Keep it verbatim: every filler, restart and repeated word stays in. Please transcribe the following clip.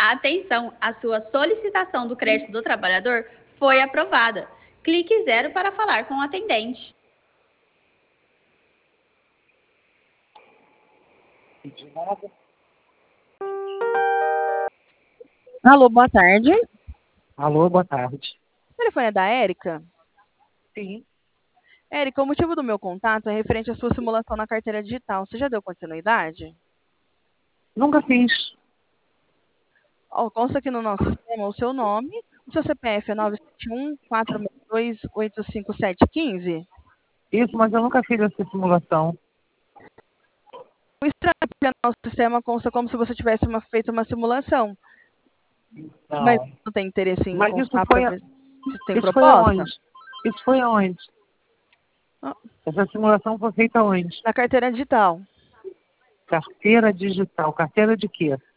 Atenção, a sua solicitação do crédito do trabalhador foi aprovada. Clique zero para falar com o atendente. Alô, boa tarde. Alô, boa tarde. O telefone é da Érica? Sim. Érica, o motivo do meu contato é referente à sua simulação na carteira digital. Você já deu continuidade? Nunca fiz. Ó, consta aqui no nosso sistema o seu nome, o seu C P F é nove sete um, quatro seis dois, oito cinco sete um cinco. Isso, mas eu nunca fiz essa simulação. O estranho é que no nosso sistema consta como se você tivesse uma, feito uma simulação. Não. Mas não tem interesse em Mas isso consultar foi, para a... ver se tem isso foi proposta? aonde? Isso foi aonde? Ah. Essa simulação foi feita onde? Na carteira digital. Carteira digital. Carteira de quê?